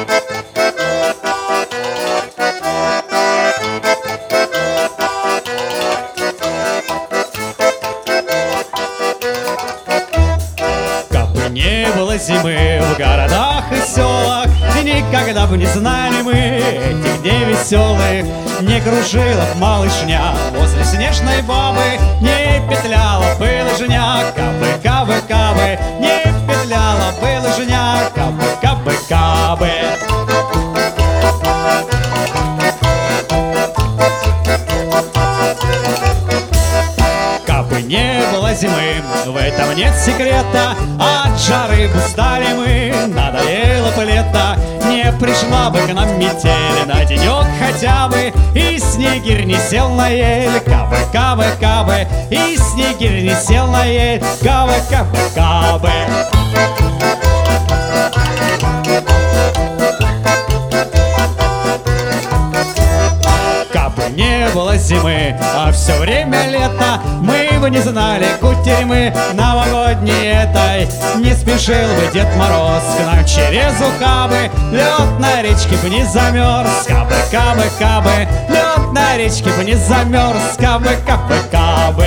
Не было зимы в городах и селах, никогда бы не знали мы этих дней веселых. Не кружила б малышня возле снежной бабы, не петляла бы лыжня, кабы, кабы, кабы. Не петляла бы лыжня, кабы, кабы, кабы. Не было зимы, в этом нет секрета. От жары бы устали мы, надоело бы лето. Не пришла бы к нам метель на денек хотя бы, и снегирь не сел на ель, кабы, кабы, кабы. И снегирь не сел на ель, кабы, кабы, кабы. Не было зимы, а все время лето, мы бы не знали кутерьмы новогодней этой. Не спешил бы Дед Мороз к нам через ухабы, лед на речке бы не замерз, кабы, кабы, кабы. Лед на речке бы не замерз, кабы, кабы, кабы.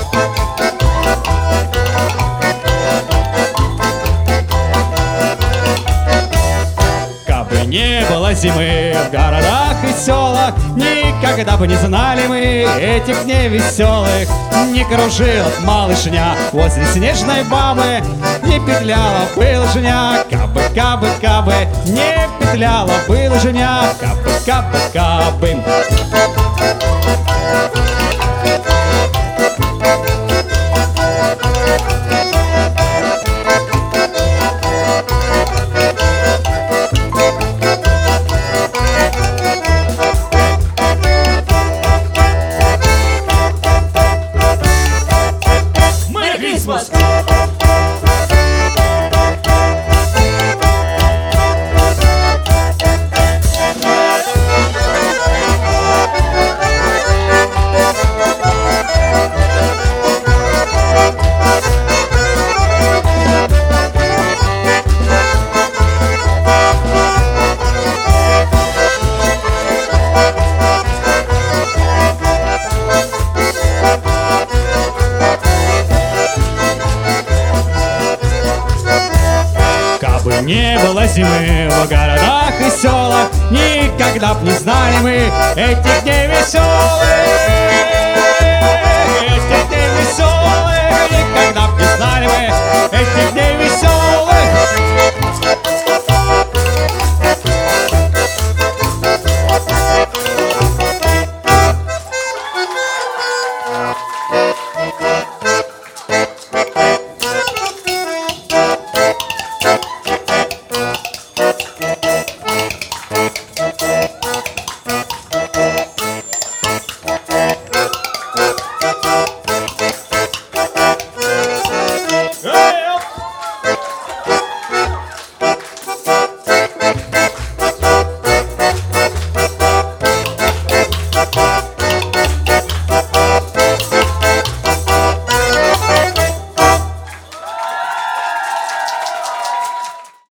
Не было зимы в городах и селах, никогда бы не знали мы этих дней веселых. Не кружила б малышня возле снежной бабы, не петляла бы лыжня, кабы, кабы, кабы. Не петляла бы лыжня, кабы, кабы, кабы. Не было зимы в городах и селах, никогда б не знали мы этих дней веселых.